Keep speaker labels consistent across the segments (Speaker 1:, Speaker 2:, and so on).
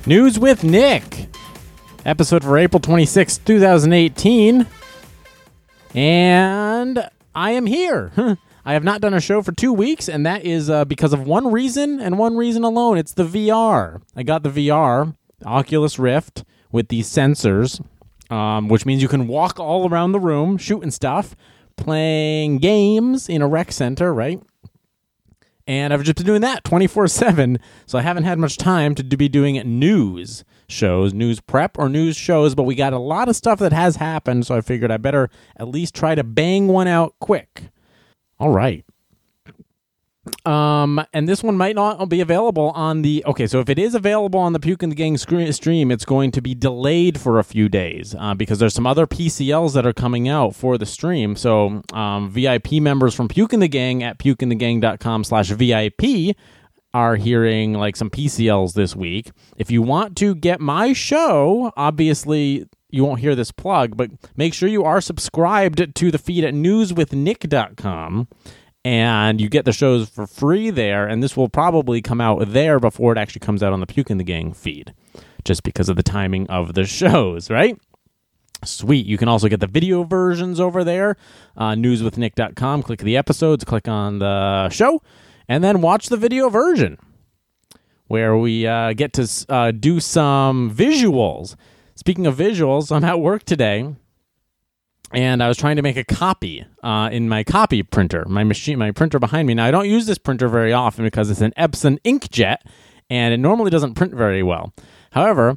Speaker 1: News with Nick, episode for April 26, 2018. And I am here. I have not done a show for 2 weeks, and that is because of one reason and one reason alone. It's the VR. I got the VR, Oculus Rift, with these sensors, which means you can walk all around the room, shooting stuff, playing games in a rec center, right? And I've just been doing that 24/7, so I haven't had much time to be doing news shows, news prep or news shows, but we got a lot of stuff that has happened, so I figured I better at least try to bang one out quick. All right. And this one might not be available on the... Okay, so if it is available on the Puke and the Gang stream, it's going to be delayed for a few days because there's some other PCLs that are coming out for the stream. So VIP members from Puke and the Gang at pukeandthegang.com/VIP are hearing like some PCLs this week. If you want to get my show, obviously you won't hear this plug, but make sure you are subscribed to the feed at newswithnick.com. And you get the shows for free there, and this will probably come out there before it actually comes out on the Puke and the Gang feed, just because of the timing of the shows, right? Sweet. You can also get the video versions over there, newswithnick.com. Click the episodes, click on the show, and then watch the video version, where we get to do some visuals. Speaking of visuals, I'm at work today, and I was trying to make a copy in my copy printer, my printer behind me. Now, I don't use this printer very often because it's an Epson inkjet, and it normally doesn't print very well. However,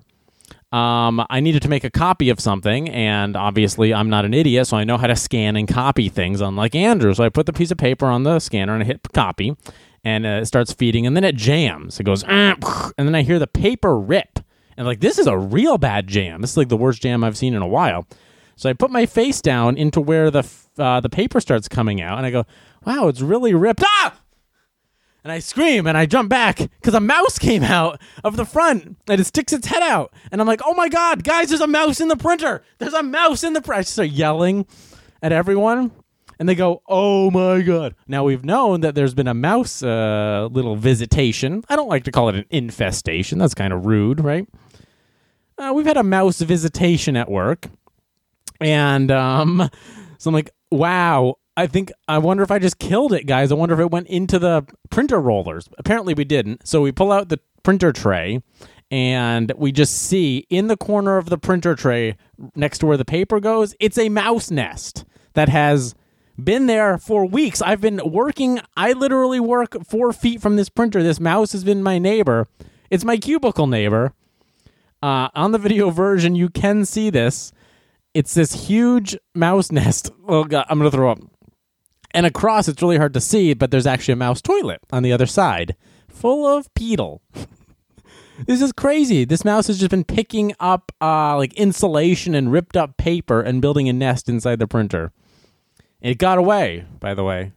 Speaker 1: I needed to make a copy of something, and obviously I'm not an idiot, so I know how to scan and copy things, unlike Andrew. So I put the piece of paper on the scanner, and I hit copy, and it starts feeding, and then it jams. It goes, and then I hear the paper rip. And like, this is a real bad jam. This is like the worst jam I've seen in a while. So I put my face down into where the paper starts coming out, and I go, wow, it's really ripped. Ah! And I scream, and I jump back, because a mouse came out of the front, and it sticks its head out. And I'm like, oh my God, guys, there's a mouse in the printer. There's a mouse in the printer. I start yelling at everyone, and they go, oh my God. Now, we've known that there's been a mouse little visitation. I don't like to call it an infestation. That's kind of rude, right? We've had a mouse visitation at work. And so I'm like, wow, I wonder if I just killed it, guys. I wonder if it went into the printer rollers. Apparently we didn't. So we pull out the printer tray, and we just see in the corner of the printer tray next to where the paper goes, it's a mouse nest that has been there for weeks. I've been working. I literally work 4 feet from this printer. This mouse has been my neighbor. It's my cubicle neighbor. On the video version, you can see this. It's this huge mouse nest. Oh, God, I'm going to throw up. And across, it's really hard to see, but there's actually a mouse toilet on the other side, full of peedle. This is crazy. This mouse has just been picking up like insulation and ripped up paper and building a nest inside the printer. It got away, by the way.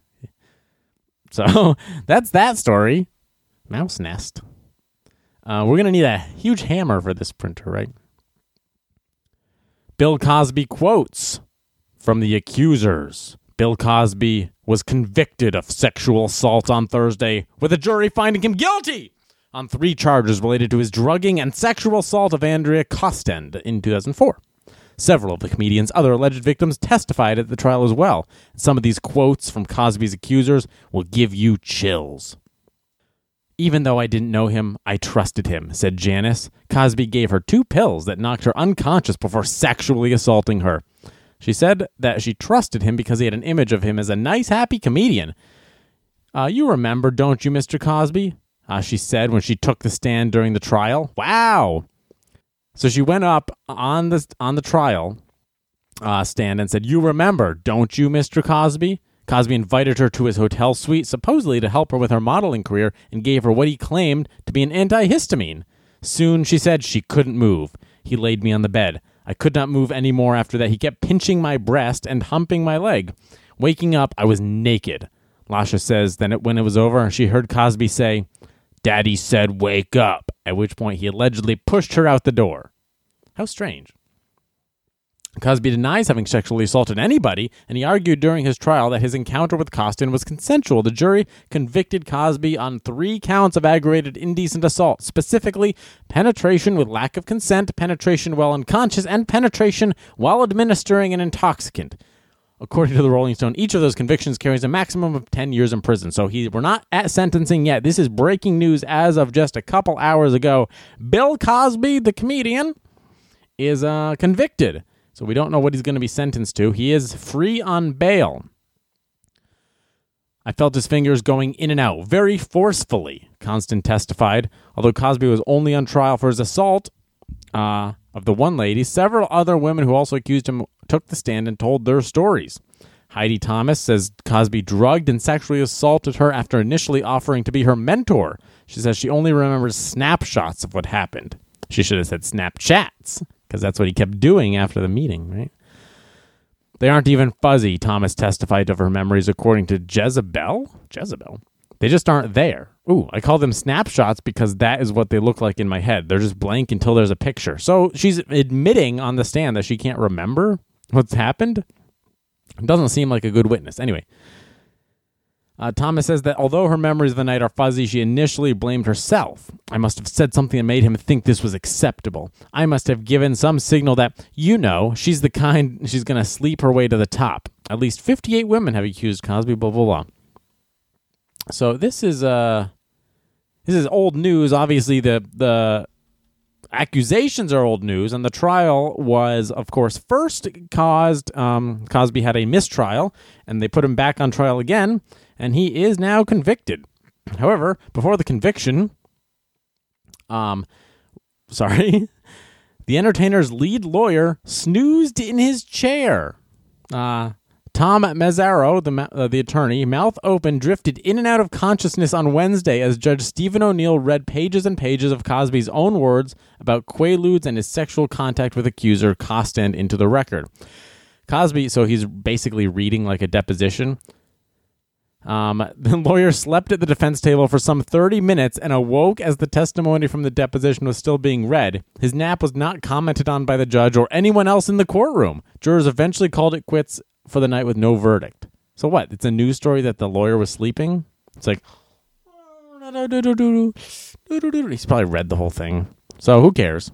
Speaker 1: So that's that story. Mouse nest. We're going to need a huge hammer for this printer, right? Bill Cosby quotes from the accusers. Bill Cosby was convicted of sexual assault on Thursday, with a jury finding him guilty on 3 charges related to his drugging and sexual assault of Andrea Costend in 2004. Several of the comedian's other alleged victims testified at the trial as well. Some of these quotes from Cosby's accusers will give you chills. Even though I didn't know him, I trusted him, said Janice. Cosby gave her 2 pills that knocked her unconscious before sexually assaulting her. She said that she trusted him because he had an image of him as a nice, happy comedian. You remember, don't you, Mr. Cosby? She said when she took the stand during the trial. Wow! So she went up on the trial stand and said, you remember, don't you, Mr. Cosby? Cosby invited her to his hotel suite, supposedly to help her with her modeling career, and gave her what he claimed to be an antihistamine. Soon, she said, she couldn't move. He laid me on the bed. I could not move any more after that. He kept pinching my breast and humping my leg. Waking up, I was naked. Lasha says then when it was over, she heard Cosby say, Daddy said wake up, at which point he allegedly pushed her out the door. How strange. Cosby denies having sexually assaulted anybody, and he argued during his trial that his encounter with Costin was consensual. The jury convicted Cosby on 3 counts of aggravated indecent assault, specifically penetration with lack of consent, penetration while unconscious, and penetration while administering an intoxicant. According to the Rolling Stone, each of those convictions carries a maximum of 10 years in prison. So we're not at sentencing yet. This is breaking news as of just a couple hours ago. Bill Cosby, the comedian, is convicted. So we don't know what he's going to be sentenced to. He is free on bail. I felt his fingers going in and out very forcefully, Constant testified. Although Cosby was only on trial for his assault of the one lady, several other women who also accused him took the stand and told their stories. Heidi Thomas says Cosby drugged and sexually assaulted her after initially offering to be her mentor. She says she only remembers snapshots of what happened. She should have said Snapchats, because that's what he kept doing after the meeting, right? They aren't even fuzzy, Thomas testified of her memories, according to Jezebel? They just aren't there. Ooh, I call them snapshots because that is what they look like in my head. They're just blank until there's a picture. So she's admitting on the stand that she can't remember what's happened. It doesn't seem like a good witness. Anyway, Thomas says that although her memories of the night are fuzzy, she initially blamed herself. I must have said something that made him think this was acceptable. I must have given some signal that, she's the kind she's going to sleep her way to the top. At least 58 women have accused Cosby, blah, blah, blah. So this is old news. Obviously, the accusations are old news, and the trial was, of course, first caused Cosby had a mistrial, and they put him back on trial again, and he is now convicted. However, before the conviction, the entertainer's lead lawyer snoozed in his chair. Tom Mazzaro, the attorney, mouth open, drifted in and out of consciousness on Wednesday as Judge Stephen O'Neill read pages and pages of Cosby's own words about Quaaludes and his sexual contact with accuser Costin into the record. Cosby, so he's basically reading like a deposition. The lawyer slept at the defense table for some 30 minutes and awoke as the testimony from the deposition was still being read. His nap was not commented on by the judge or anyone else in the courtroom. Jurors eventually called it quits for the night with no verdict. So what? It's a news story that the lawyer was sleeping? It's like, he's probably read the whole thing. So who cares?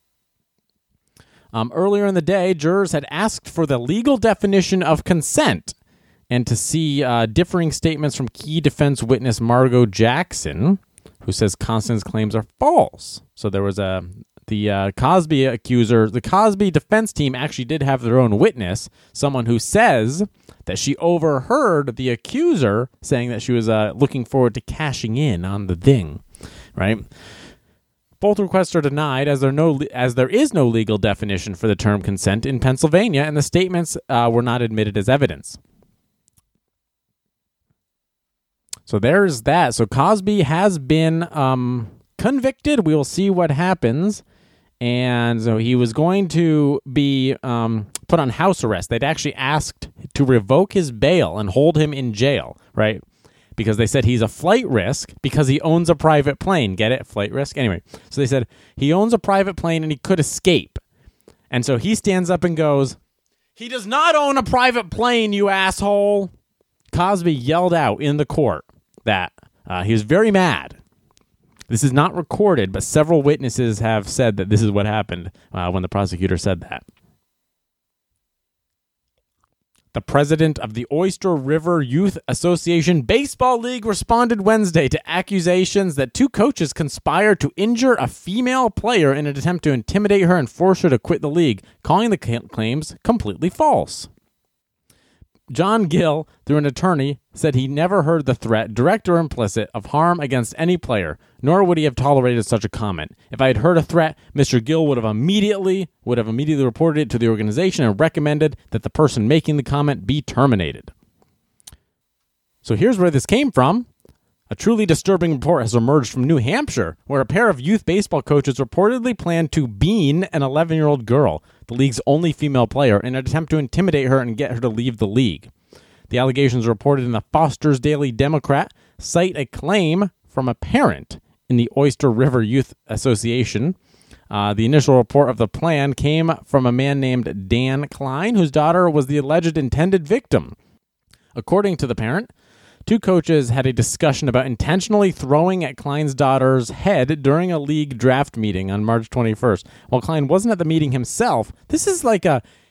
Speaker 1: Earlier in the day, jurors had asked for the legal definition of consent and to see differing statements from key defense witness Margot Jackson, who says Constance's claims are false. So there was the Cosby accuser, the Cosby defense team actually did have their own witness, someone who says that she overheard the accuser saying that she was looking forward to cashing in on the thing, right? Both requests are denied as there is no legal definition for the term consent in Pennsylvania, and the statements were not admitted as evidence. So there's that. So Cosby has been convicted. We will see what happens. And so he was going to be put on house arrest. They'd actually asked to revoke his bail and hold him in jail, right? Because they said he's a flight risk because he owns a private plane. Get it? Flight risk? Anyway, so they said he owns a private plane and he could escape. And so he stands up and goes, "He does not own a private plane, you asshole." Cosby yelled out in the court that he was very mad. This is not recorded, but several witnesses have said that this is what happened when the prosecutor said that. The president of the Oyster River Youth Association Baseball League responded Wednesday to accusations that 2 coaches conspired to injure a female player in an attempt to intimidate her and force her to quit the league, calling the claims completely false. John Gill, through an attorney, said he never heard the threat, direct or implicit, of harm against any player, nor would he have tolerated such a comment. If I had heard a threat, Mr. Gill would have immediately reported it to the organization and recommended that the person making the comment be terminated. So here's where this came from. A truly disturbing report has emerged from New Hampshire, where a pair of youth baseball coaches reportedly planned to bean an 11-year-old girl, the league's only female player, in an attempt to intimidate her and get her to leave the league. The allegations reported in the Foster's Daily Democrat cite a claim from a parent in the Oyster River Youth Association The initial report of the plan came from a man named Dan Klein, whose daughter was the alleged intended victim. According to the parent, two coaches had a discussion about intentionally throwing at Klein's daughter's head during a league draft meeting on March 21st. While Klein wasn't at the meeting himself, this is like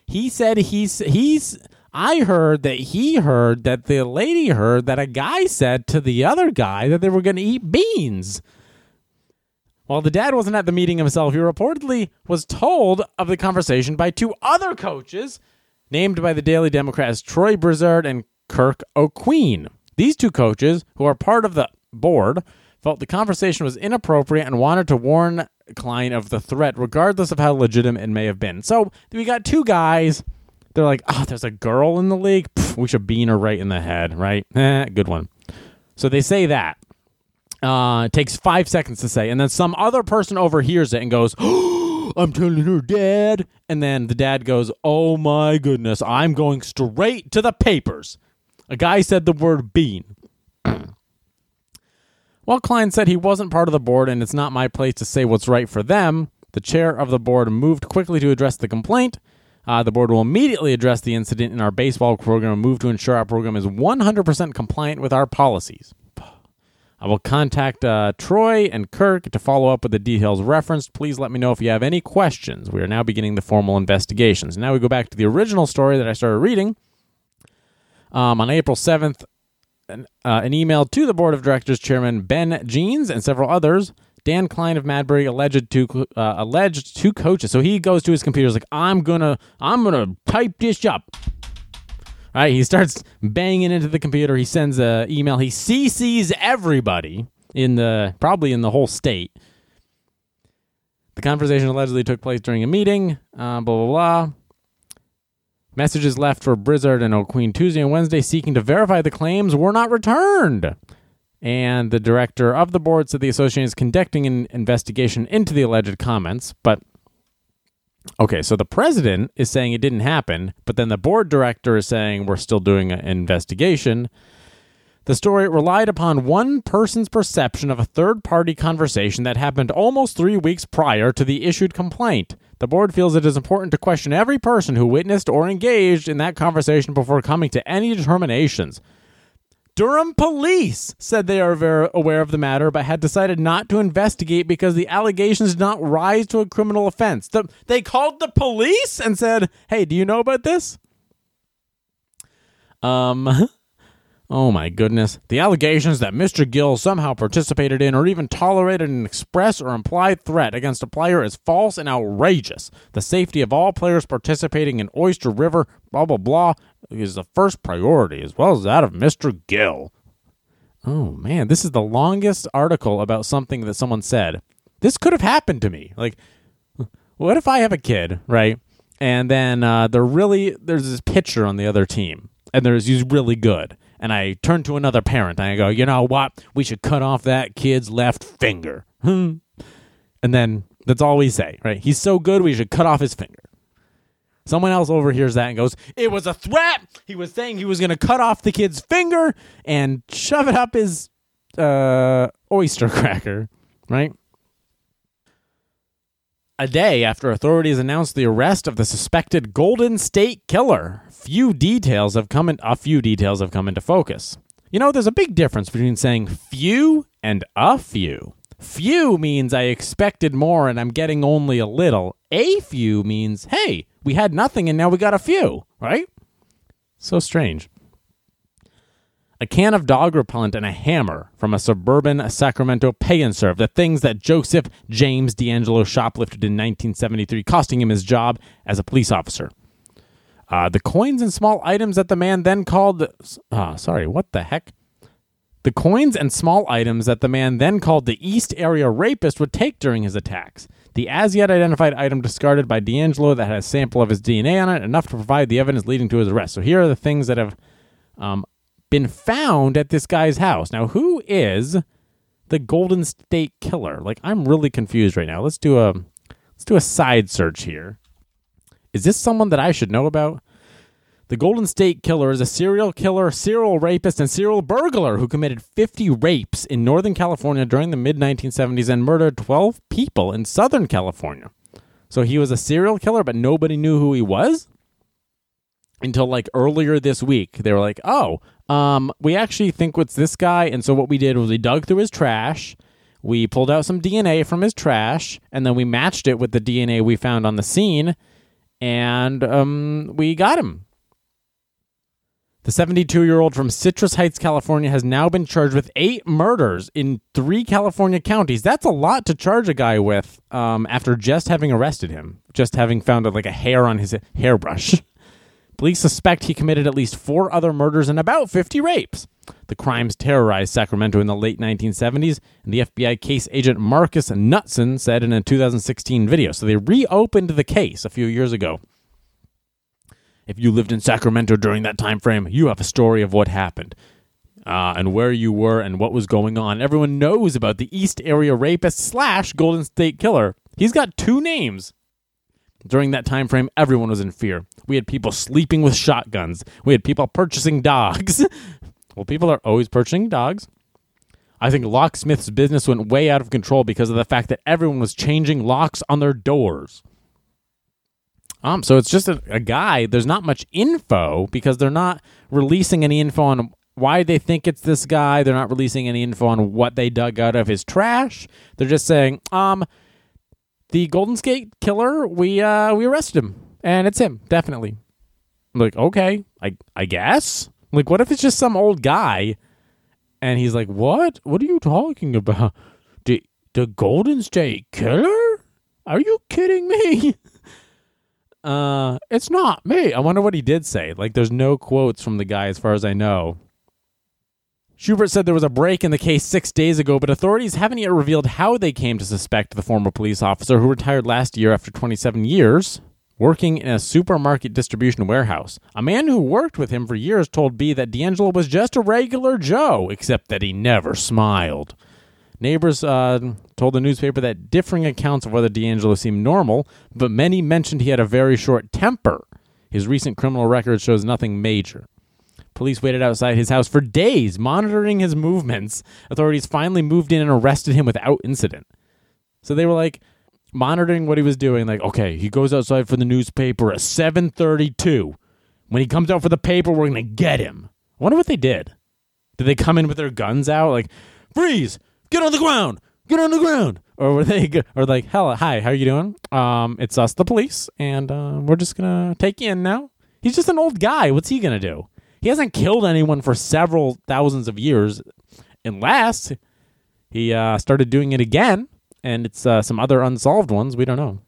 Speaker 1: I heard that he heard that the lady heard that a guy said to the other guy that they were going to eat beans. While the dad wasn't at the meeting himself, he reportedly was told of the conversation by two other coaches named by the Daily Democrat as Troy Brizzard and Kirk O'Queen. These two coaches, who are part of the board, felt the conversation was inappropriate and wanted to warn Klein of the threat, regardless of how legitimate it may have been. So we got two guys. They're like, oh, there's a girl in the league. Pff, we should bean her right in the head, right? Good one. So they say that. It takes 5 seconds to say, and then some other person overhears it and goes, oh, I'm telling her dad. And then the dad goes, oh my goodness, I'm going straight to the papers. A guy said the word bean. While Klein said he wasn't part of the board and it's not my place to say what's right for them, the chair of the board moved quickly to address the complaint. The board will immediately address the incident in our baseball program and move to ensure our program is 100% compliant with our policies. I will contact Troy and Kirk to follow up with the details referenced. Please let me know if you have any questions. We are now beginning the formal investigations. Now we go back to the original story that I started reading. On April 7th, an email to the board of directors chairman Ben Jeans and several others, Dan Klein of Madbury alleged two coaches. So he goes to his computer, like, I'm gonna type this up. All right, he starts banging into the computer. He sends an email. He CCs everybody probably in the whole state. The conversation allegedly took place during a meeting. Blah blah blah. Messages left for Brizzard and O'Queen Tuesday and Wednesday seeking to verify the claims were not returned. And the director of the board said the association is conducting an investigation into the alleged comments. But, okay, so the president is saying it didn't happen, but then the board director is saying we're still doing an investigation. The story relied upon one person's perception of a third-party conversation that happened almost 3 weeks prior to the issued complaint. The board feels it is important to question every person who witnessed or engaged in that conversation before coming to any determinations. Durham police said they are aware of the matter, but had decided not to investigate because the allegations did not rise to a criminal offense. They called the police and said, hey, do you know about this? Oh my goodness. The allegations that Mr. Gill somehow participated in or even tolerated an express or implied threat against a player is false and outrageous. The safety of all players participating in Oyster River, blah, blah, blah, is the first priority, as well as that of Mr. Gill. Oh man, this is the longest article about something that someone said. This could have happened to me. Like, what if I have a kid, right? And then there's this pitcher on the other team, and he's really good. And I turn to another parent and I go, you know what? We should cut off that kid's left finger. And then that's all we say, right? He's so good, we should cut off his finger. Someone else overhears that and goes, it was a threat. He was saying he was going to cut off the kid's finger and shove it up his oyster cracker, right? A day after authorities announced the arrest of the suspected Golden State Killer, a few details have come into focus. You know, there's a big difference between saying few and a few. Few means I expected more and I'm getting only a little. A few means, hey, we had nothing and now we got a few, right? So strange. A can of dog repellent and a hammer from a suburban Sacramento pay and serve, the things that Joseph James D'Angelo shoplifted in 1973, costing him his job as a police officer. The coins and small items that the man then called... what the heck? The coins and small items that the man then called the East Area Rapist would take during his attacks. The as-yet identified item discarded by D'Angelo that had a sample of his DNA on it, enough to provide the evidence leading to his arrest. So here are the things that have... been found at this guy's house. Now, who is the Golden State Killer? Like, I'm really confused right now. Let's do a side search here. Is this someone that I should know about? The Golden State Killer is a serial killer, serial rapist, and serial burglar who committed 50 rapes in Northern California during the mid-1970s and murdered 12 people in Southern California. So he was a serial killer, but nobody knew who he was? Until like earlier this week. They were like, we actually think it's this guy. And so what we did was we dug through his trash. We pulled out some DNA from his trash, and then we matched it with the DNA we found on the scene, and we got him. The 72-year-old from Citrus Heights, California, has now been charged with 8 murders in 3 California counties. That's a lot to charge a guy with after just having arrested him, just having found a hair on his hairbrush. Police suspect he committed at least 4 other murders and about 50 rapes. The crimes terrorized Sacramento in the late 1970s, and the FBI case agent Marcus Knutson said in a 2016 video. So they reopened the case a few years ago. If you lived in Sacramento during that time frame, you have a story of what happened and where you were and what was going on. Everyone knows about the East Area rapist / Golden State Killer. He's got 2 names. During that time frame, everyone was in fear. We had people sleeping with shotguns. We had people purchasing dogs. Well, people are always purchasing dogs. I think locksmiths' business went way out of control because of the fact that everyone was changing locks on their doors. So it's just a guy. There's not much info because they're not releasing any info on why they think it's this guy. They're not releasing any info on what they dug out of his trash. They're just saying, the Golden State Killer, we arrested him, and it's him, definitely. I'm like, okay, I guess. Like, what if it's just some old guy, and he's like, what? What are you talking about? The Golden State Killer? Are you kidding me? It's not me. I wonder what he did say. Like, there's no quotes from the guy as far as I know. Schubert said there was a break in the case 6 days ago, but authorities haven't yet revealed how they came to suspect the former police officer who retired last year after 27 years working in a supermarket distribution warehouse. A man who worked with him for years told B that D'Angelo was just a regular Joe, except that he never smiled. Neighbors told the newspaper that differing accounts of whether D'Angelo seemed normal, but many mentioned he had a very short temper. His recent criminal record shows nothing major. Police waited outside his house for days, monitoring his movements. Authorities finally moved in and arrested him without incident. So they were like monitoring what he was doing. Like, okay, he goes outside for the newspaper at 7:32. When he comes out for the paper, we're going to get him. I wonder what they did. Did they come in with their guns out? Like, freeze! Get on the ground! Get on the ground! Or were they, or like, hell, hi, how you doing? It's us, the police, and we're just going to take you in now. He's just an old guy. What's he going to do? He hasn't killed anyone for several thousands of years, unless he started doing it again, and it's some other unsolved ones. We don't know.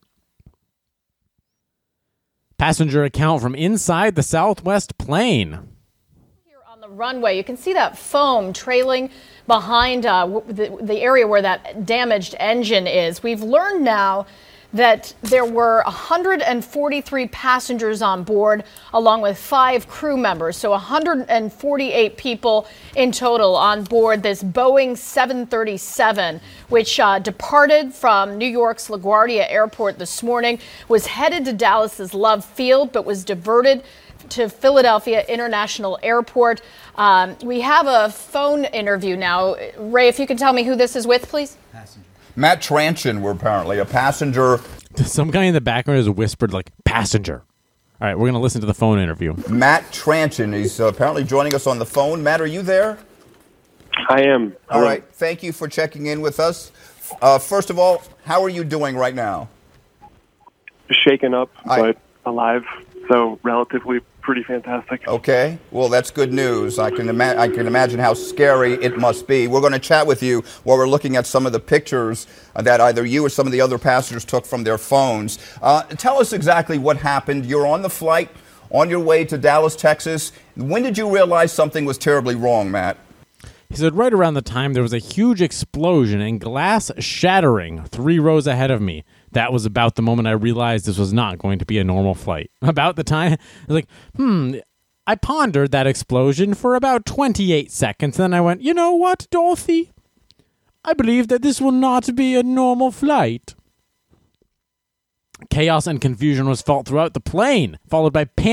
Speaker 1: Passenger account from inside the Southwest plane.
Speaker 2: Here on the runway, you can see that foam trailing behind the area where that damaged engine is. We've learned now that there were 143 passengers on board, along with 5 crew members. So 148 people in total on board this Boeing 737, which departed from New York's LaGuardia Airport this morning, was headed to Dallas's Love Field, but was diverted to Philadelphia International Airport. We have a phone interview now. Ray, if you could tell me who this is with, please.
Speaker 3: Passenger. Matt Tranchen were apparently a passenger.
Speaker 1: Some guy in the background has whispered, like, passenger. All right, we're going to listen to the phone interview.
Speaker 3: Matt Tranchen, he's apparently joining us on the phone. Matt, are you there?
Speaker 4: I am.
Speaker 3: All right, thank you for checking in with us. First of all, how are you doing right now?
Speaker 4: Shaken up, but alive, so relatively pretty fantastic.
Speaker 3: Okay, well, that's good news. I can imagine how scary it must be. We're going to chat with you while we're looking at some of the pictures that either you or some of the other passengers took from their phones. Tell us exactly what happened. You're on the flight on your way to Dallas, Texas. When did you realize something was terribly wrong, Matt?
Speaker 1: He said right around the time there was a huge explosion and glass shattering 3 rows ahead of me. That was about the moment I realized this was not going to be a normal flight. About the time, I was like, I pondered that explosion for about 28 seconds. Then I went, you know what, Dorothy? I believe that this will not be a normal flight. Chaos and confusion was felt throughout the plane, followed by panic.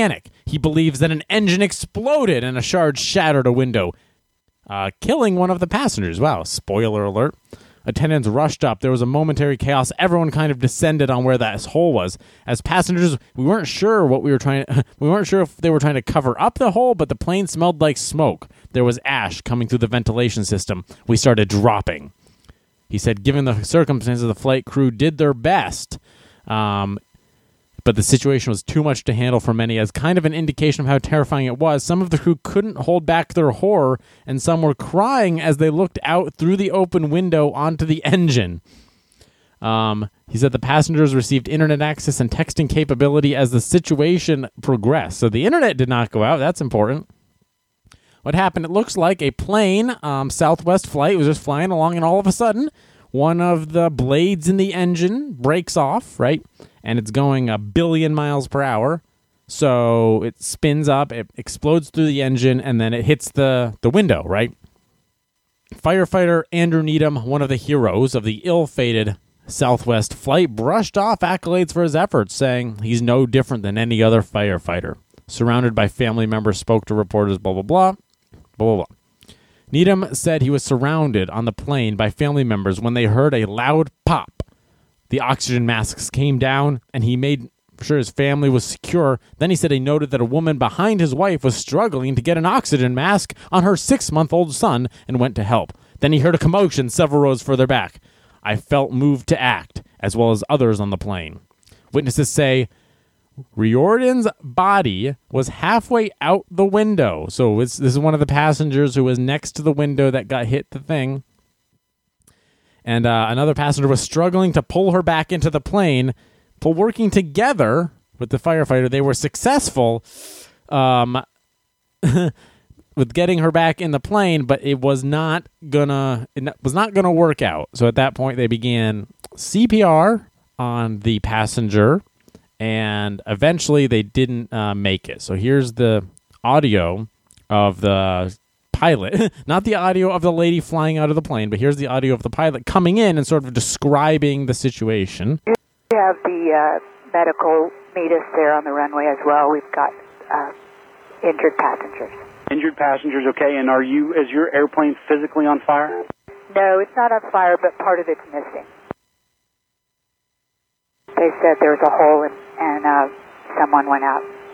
Speaker 1: He believes that an engine exploded and a shard shattered a window, killing one of the passengers. Wow, spoiler alert. Attendants rushed up. There was a momentary chaos. Everyone kind of descended on where that hole was. As passengers, we weren't sure if they were trying to cover up the hole, but the plane smelled like smoke. There was ash coming through the ventilation system. We started dropping. He said, given the circumstances, the flight crew did their best. But the situation was too much to handle for many. As kind of an indication of how terrifying it was, some of the crew couldn't hold back their horror, and some were crying as they looked out through the open window onto the engine. He said the passengers received internet access and texting capability as the situation progressed. So the internet did not go out. That's important. What happened? It looks like a plane, Southwest flight, was just flying along, and all of a sudden, one of the blades in the engine breaks off, right? And it's going 1 billion miles per hour. So it spins up, it explodes through the engine, and then it hits the window, right? Firefighter Andrew Needham, one of the heroes of the ill-fated Southwest flight, brushed off accolades for his efforts, saying he's no different than any other firefighter. Surrounded by family members, spoke to reporters, blah, blah, blah, blah, blah, blah. Needham said he was surrounded on the plane by family members when they heard a loud pop. The oxygen masks came down, and he made sure his family was secure. Then he said he noted that a woman behind his wife was struggling to get an oxygen mask on her 6-month-old son and went to help. Then he heard a commotion several rows further back. I felt moved to act, as well as others on the plane. Witnesses say Riordan's body was halfway out the window. So this is one of the passengers who was next to the window that got hit the thing. And another passenger was struggling to pull her back into the plane. But working together with the firefighter, they were successful with getting her back in the plane, but it was not gonna work out. So at that point, they began CPR on the passenger, and eventually they didn't make it. So here's the audio of the pilot, not the audio of the lady flying out of the plane, but here's the audio of the pilot coming in and sort of describing the situation.
Speaker 5: We have the medical meet us there on the runway as well. We've got injured passengers.
Speaker 6: Injured passengers, okay. And is your airplane physically on fire?
Speaker 5: No, it's not on fire, but part of it's missing. They said there was a hole and someone went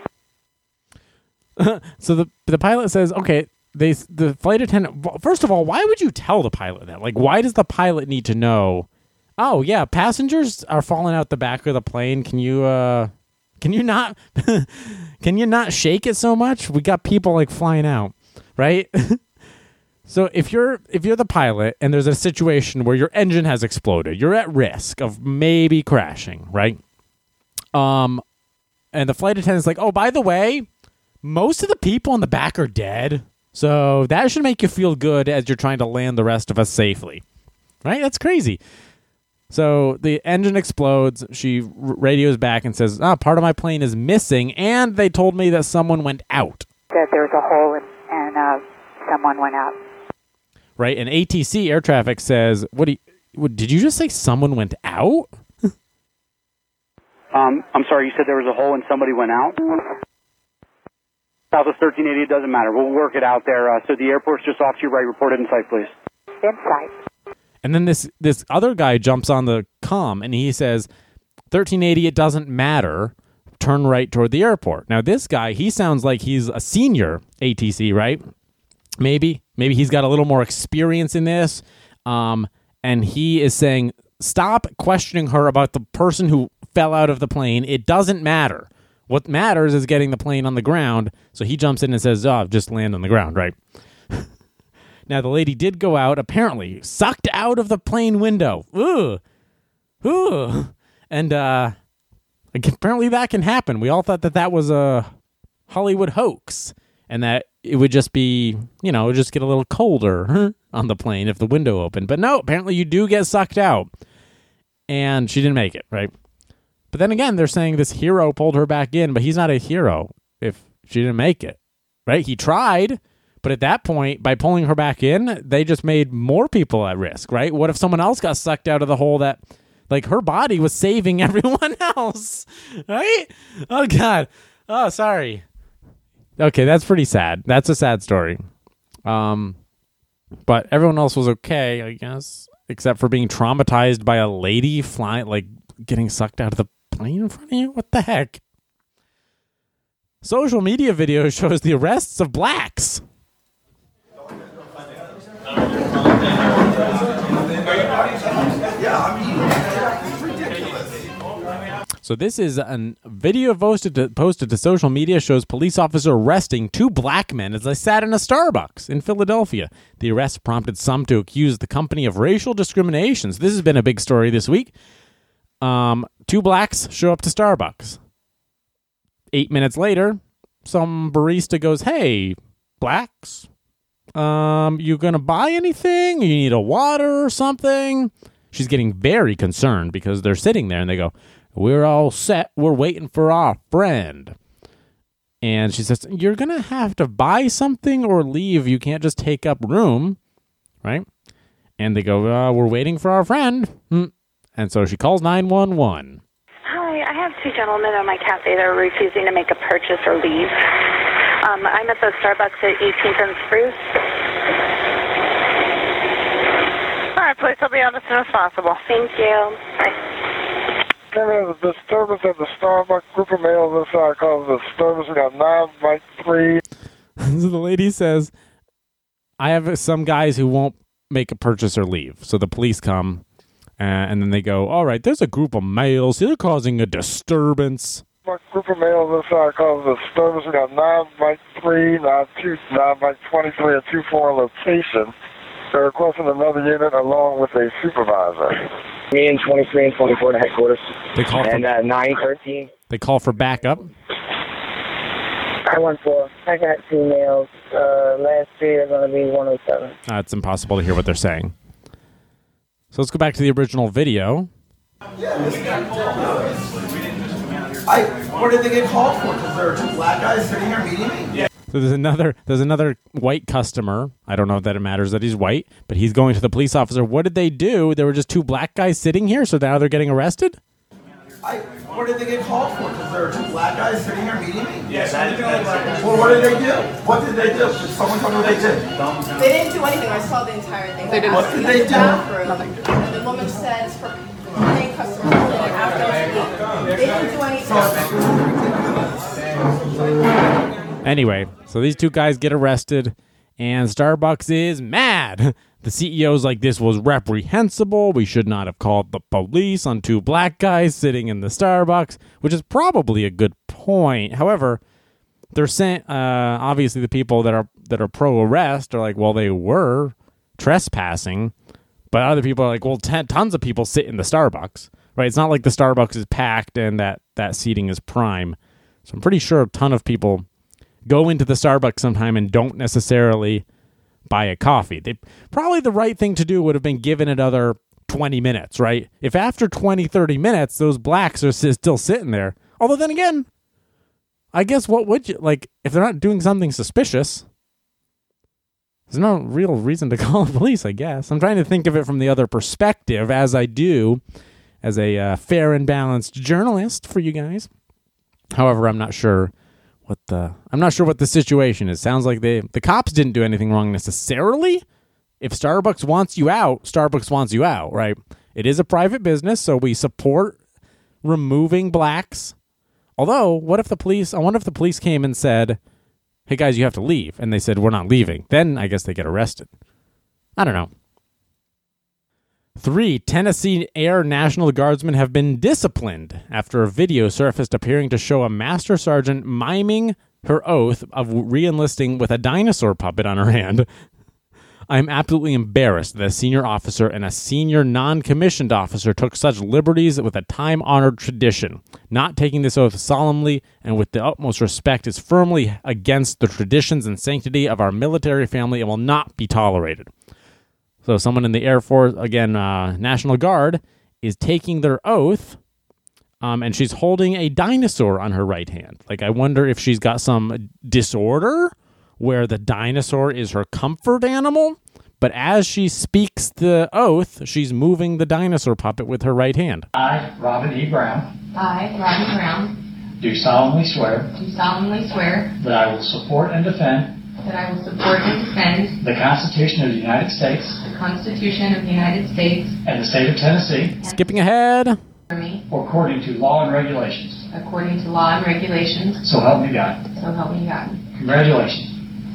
Speaker 5: out.
Speaker 1: So the pilot says, okay, the flight attendant, first of all, why would you tell the pilot that? Like, why does the pilot need to know, oh, yeah, passengers are falling out the back of the plane. Can you not can you not shake it so much? We got people like flying out, right? So if you're the pilot and there's a situation where your engine has exploded, you're at risk of maybe crashing, right? And the flight attendant's like, oh, by the way, most of the people in the back are dead. So that should make you feel good as you're trying to land the rest of us safely, right? That's crazy. So the engine explodes. She radios back and says, part of my plane is missing, and they told me that someone went out.
Speaker 5: That there was a hole and someone went out.
Speaker 1: Right, and ATC air traffic says, did you just say someone went out?
Speaker 6: I'm sorry, you said there was a hole and somebody went out? Southwest 1380, it doesn't matter. We'll work it out there. So the airport's just off to your right. Report it in sight, please.
Speaker 5: In sight.
Speaker 1: And then this other guy jumps on the comm, and he says, 1380, it doesn't matter. Turn right toward the airport. Now, this guy, he sounds like he's a senior ATC, right? Maybe he's got a little more experience in this. And he is saying, stop questioning her about the person who fell out of the plane. It doesn't matter. What matters is getting the plane on the ground. So he jumps in and says, just land on the ground, right? Now, the lady did go out, apparently, sucked out of the plane window. Ooh. And apparently that can happen. We all thought that was a Hollywood hoax and that it would just be, it would just get a little colder on the plane if the window opened. But no, apparently you do get sucked out. And she didn't make it, right? But then again, they're saying this hero pulled her back in, but he's not a hero if she didn't make it, right? He tried. But at that point, by pulling her back in, they just made more people at risk, right? What if someone else got sucked out of the hole that, like, her body was saving everyone else, right? Oh, God. Oh, sorry. Okay, that's pretty sad. That's a sad story. But everyone else was okay, I guess, except for being traumatized by a lady flying, like getting sucked out of the plane in front of you. What the heck? Social media video shows the arrests of blacks. So this is a video posted to social media shows police officer arresting 2 black men as they sat in a Starbucks in Philadelphia. The arrest prompted some to accuse the company of racial discrimination. So this has been a big story this week. 2 blacks show up to Starbucks. 8 minutes later, some barista goes, "Hey, blacks, you gonna buy anything? You need a water or something?" She's getting very concerned because they're sitting there and they go, "We're all set. We're waiting for our friend." And she says, "You're going to have to buy something or leave. You can't just take up room." Right? And they go, "We're waiting for our friend." And so she calls 911.
Speaker 7: Hi, I have 2 gentlemen at my cafe that are refusing to make a purchase or leave. I'm at the Starbucks at 18th and Spruce. All right, please, I'll be on as soon as possible. Thank you. Bye.
Speaker 8: There was a disturbance at the Starbucks. Group of males inside caused a disturbance. We got 9-3.
Speaker 1: So the lady says, "I have some guys who won't make a purchase or leave." So the police come, and then they go, "All right, there's a group of males. They're causing a disturbance."
Speaker 8: Group of males inside caused a disturbance. We got 9-3, 9-2, 9-23, and 2-4 location. They're requesting another unit along with a supervisor.
Speaker 9: Me and 23 and 24 to headquarters.
Speaker 1: They call for
Speaker 9: 9-13.
Speaker 1: They call for backup.
Speaker 9: I went for. I got 2 males. Last 3 are going to be 107.
Speaker 1: It's impossible to hear what they're saying. So let's go back to the original video.
Speaker 10: What did they get called for? Because there are 2 black guys sitting here meeting me? Yeah.
Speaker 1: So there's another white customer. I don't know that it matters that he's white, but he's going to the police officer. What did they do? There were just 2 black guys sitting here, so now they're getting arrested?
Speaker 10: What did they get called for? Because there are 2 black guys sitting here meeting me? Yes. Well, what did they do? What did they do? Did someone tell me what they did?
Speaker 11: They didn't do anything. I saw the entire thing.
Speaker 10: They didn't. What did they do?
Speaker 11: Nothing. And the woman said it's for paying customers after they didn't do anything.
Speaker 1: Anyway, so these 2 guys get arrested, and Starbucks is mad. The CEO's like, "This was reprehensible. We should not have called the police on 2 black guys sitting in the Starbucks," which is probably a good point. However, they're saying, obviously the people that are pro-arrest are like, well, they were trespassing, but other people are like, well, tons of people sit in the Starbucks, right? It's not like the Starbucks is packed and that seating is prime. So I'm pretty sure a ton of people go into the Starbucks sometime and don't necessarily buy a coffee. Probably the right thing to do would have been given another 20 minutes, right? If after 20, 30 minutes, those blacks are still sitting there. Although then again, I guess what would you, like, if they're not doing something suspicious, there's no real reason to call the police, I guess. I'm trying to think of it from the other perspective, as I do as a fair and balanced journalist for you guys. However, I'm not sure what the situation is. Sounds like the cops didn't do anything wrong necessarily. If Starbucks wants you out, Starbucks wants you out, right? It is a private business, so we support removing blacks. Although, I wonder if the police came and said, "Hey guys, you have to leave," and they said, "We're not leaving." Then I guess they get arrested. I don't know. 3 Tennessee Air National Guardsmen have been disciplined after a video surfaced appearing to show a master sergeant miming her oath of re-enlisting with a dinosaur puppet on her hand. "I'm absolutely embarrassed that a senior officer and a senior non-commissioned officer took such liberties with a time-honored tradition. Not taking this oath solemnly and with the utmost respect is firmly against the traditions and sanctity of our military family and will not be tolerated." So someone in the Air Force, again, National Guard, is taking their oath, and she's holding a dinosaur on her right hand. Like, I wonder if she's got some disorder where the dinosaur is her comfort animal, but as she speaks the oath, she's moving the dinosaur puppet with her right hand.
Speaker 12: I, Robin E. Brown.
Speaker 13: I, Robin Brown.
Speaker 12: do solemnly swear
Speaker 13: that
Speaker 12: I will support and defend
Speaker 13: the
Speaker 12: Constitution of the United States and the state of Tennessee,
Speaker 1: Skipping ahead.
Speaker 12: according to law and regulations.
Speaker 13: So
Speaker 12: help me God. Congratulations.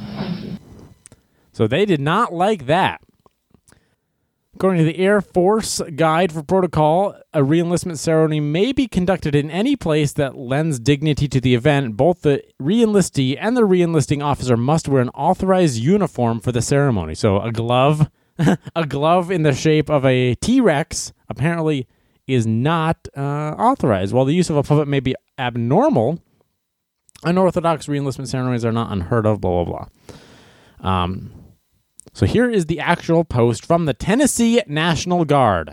Speaker 1: So they did not like that. According to the Air Force Guide for Protocol, a reenlistment ceremony may be conducted in any place that lends dignity to the event. Both the reenlistee and the reenlisting officer must wear an authorized uniform for the ceremony. So a glove, a glove in the shape of a T-Rex apparently is not authorized. While the use of a puppet may be abnormal, unorthodox reenlistment ceremonies are not unheard of, blah, blah, blah. So here is the actual post from the Tennessee National Guard.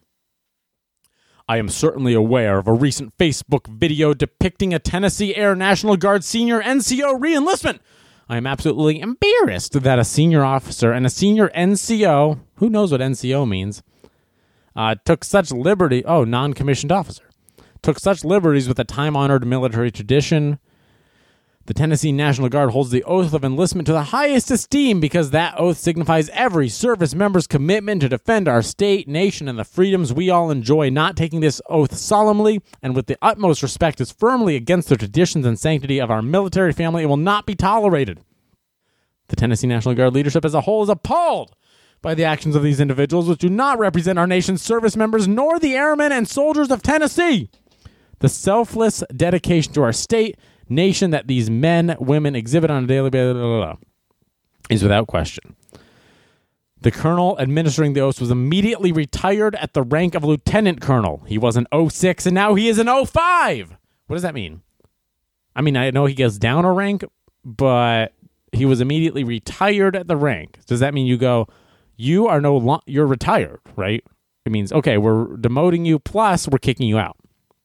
Speaker 1: I am certainly aware of a recent Facebook video depicting a Tennessee Air National Guard senior NCO reenlistment. I am absolutely embarrassed that a senior officer and a senior NCO, who knows what NCO means, took such liberty, non-commissioned officer, took such liberties with a time-honored military tradition. The Tennessee National Guard holds the oath of enlistment to the highest esteem because that oath signifies every service member's commitment to defend our state, nation, and the freedoms we all enjoy. Not taking this oath solemnly and with the utmost respect is firmly against the traditions and sanctity of our military family and will not be tolerated. The Tennessee National Guard leadership as a whole is appalled by the actions of these individuals, which do not represent our nation's service members nor the airmen and soldiers of Tennessee. The selfless dedication to our state, nation that these men, women exhibit on a daily basis is without question. The colonel administering the oath was immediately retired at the rank of lieutenant colonel. He was an 06 and now he is an 05. What does that mean? I mean, I know he goes down a rank, but he was immediately retired at the rank. Does that mean you're retired, right? It means, okay, we're demoting you plus we're kicking you out.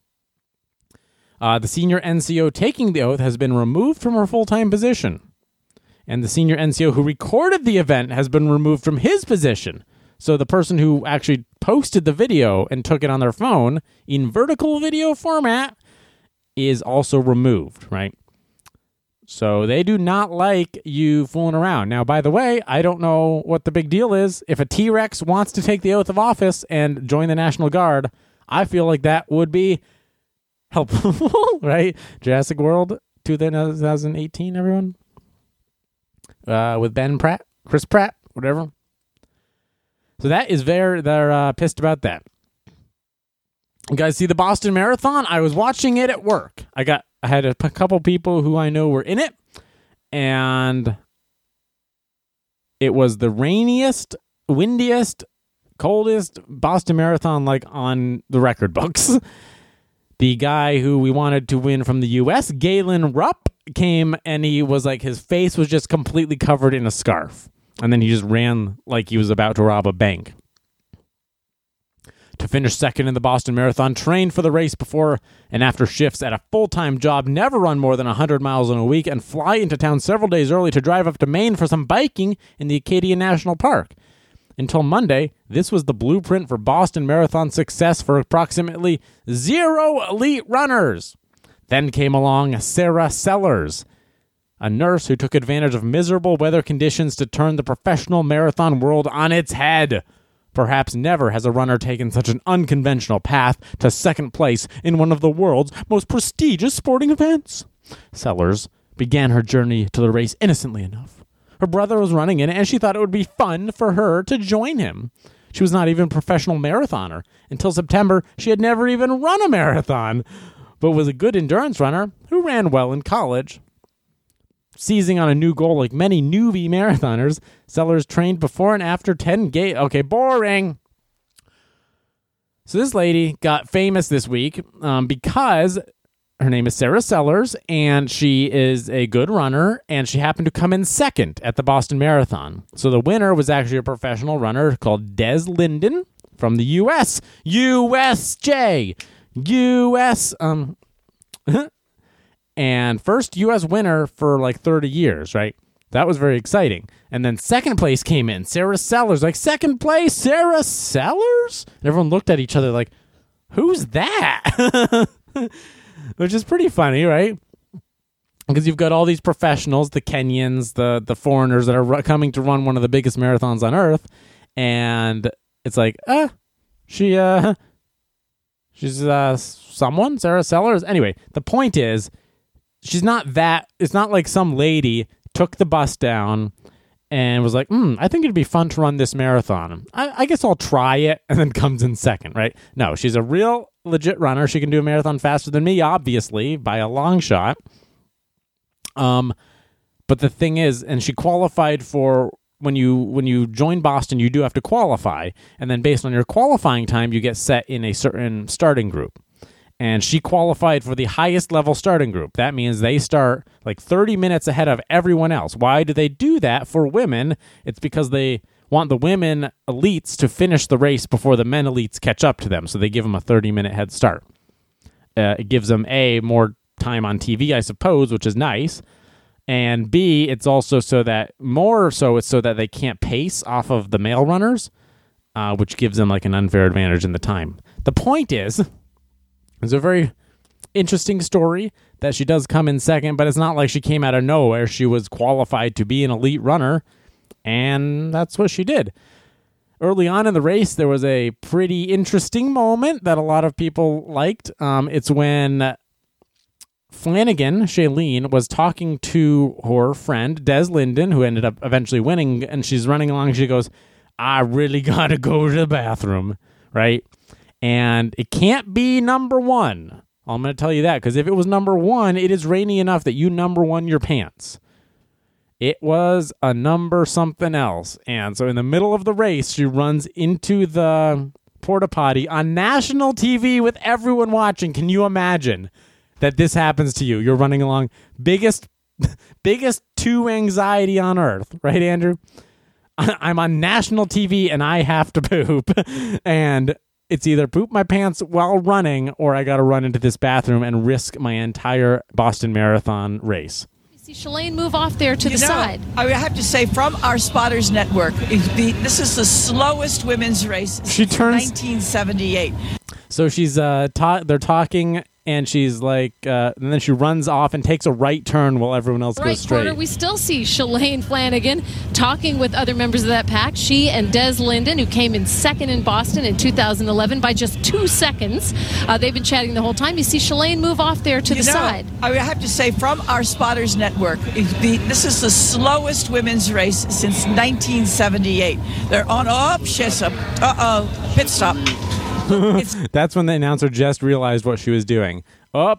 Speaker 1: The senior NCO taking the oath has been removed from her full-time position. And the senior NCO who recorded the event has been removed from his position. So the person who actually posted the video and took it on their phone in vertical video format is also removed, right? So they do not like you fooling around. Now, by the way, I don't know what the big deal is. If a T-Rex wants to take the oath of office and join the National Guard, I feel like that would be helpful, right? Jurassic World 2018, everyone? With Ben Pratt, Chris Pratt, whatever. So that is they're pissed about that. You guys see the Boston Marathon? I was watching it at work. I had a couple people who I know were in it, and it was the rainiest, windiest, coldest Boston Marathon like on the record books. The guy who we wanted to win from the U.S., Galen Rupp, came and he was like, his face was just completely covered in a scarf. And then he just ran like he was about to rob a bank. To finish second in the Boston Marathon, trained for the race before and after shifts at a full-time job, never run more than 100 miles in a week, and fly into town several days early to drive up to Maine for some biking in the Acadia National Park. Until Monday, this was the blueprint for Boston Marathon success for approximately 0 elite runners. Then came along Sarah Sellers, a nurse who took advantage of miserable weather conditions to turn the professional marathon world on its head. Perhaps never has a runner taken such an unconventional path to second place in one of the world's most prestigious sporting events. Sellers began her journey to the race innocently enough. Her brother was running in it, and she thought it would be fun for her to join him. She was not even a professional marathoner. Until September, she had never even run a marathon, but was a good endurance runner who ran well in college. Seizing on a new goal like many newbie marathoners, Sellers trained before and after 10 games. Okay, boring. So this lady got famous this week because her name is Sarah Sellers, and she is a good runner, and she happened to come in second at the Boston Marathon. So the winner was actually a professional runner called Des Linden from the U.S. USJ. U.S. And first U.S. winner for like 30 years, right? That was very exciting. And then second place came in. Sarah Sellers, like, second place, Sarah Sellers? And everyone looked at each other like, who's that? which is pretty funny, right? Because you've got all these professionals, the Kenyans, the foreigners that are coming to run one of the biggest marathons on earth, and it's like, she's someone, Sarah Sellers. Anyway, the point is, she's not that. It's not like some lady took the bus down and was like, I think it'd be fun to run this marathon. I guess I'll try it, and then comes in second, right? No, she's a real legit runner. She can do a marathon faster than me, obviously, by a long shot. But the thing is, and she qualified for, when you join Boston, you do have to qualify, and then based on your qualifying time, you get set in a certain starting group. And she qualified for the highest level starting group. That means they start like 30 minutes ahead of everyone else. Why do they do that for women? It's because they want the women elites to finish the race before the men elites catch up to them. So they give them a 30-minute head start. It gives them more time on TV, I suppose, which is nice. And B, it's also it's so that they can't pace off of the male runners, which gives them like an unfair advantage in the time. The point is, it's a very interesting story that she does come in second, but it's not like she came out of nowhere. She was qualified to be an elite runner, and that's what she did. Early on in the race, there was a pretty interesting moment that a lot of people liked. It's when Flanagan, Shailene, was talking to her friend, Des Linden, who ended up eventually winning, and she's running along. She goes, I really got to go to the bathroom, right? And it can't be number one. I'm going to tell you that, because if it was number one, it is rainy enough that you number one your pants. It was a number something else. And so in the middle of the race, she runs into the porta potty on national TV with everyone watching. Can you imagine that this happens to you? You're running along, biggest 2 anxiety on earth, right, Andrew? I'm on national TV and I have to poop, and it's either poop my pants while running or I got to run into this bathroom and risk my entire Boston Marathon race.
Speaker 14: See Shailene move off there to the side.
Speaker 15: I have to say, from our Spotters Network, this is the slowest women's race since 1978.
Speaker 1: So she's they're talking, and she's like, and then she runs off and takes a right turn while everyone else goes straight.
Speaker 14: Corner, we still see Shailene Flanagan talking with other members of that pack. She and Des Linden, who came in second in Boston in 2011 by just 2 seconds. They've been chatting the whole time. You see Shailene move off there to the side.
Speaker 15: I have to say, from our Spotters Network, this is the slowest women's race since 1978. They're on pit stop.
Speaker 1: That's when the announcer just realized what she was doing. Pit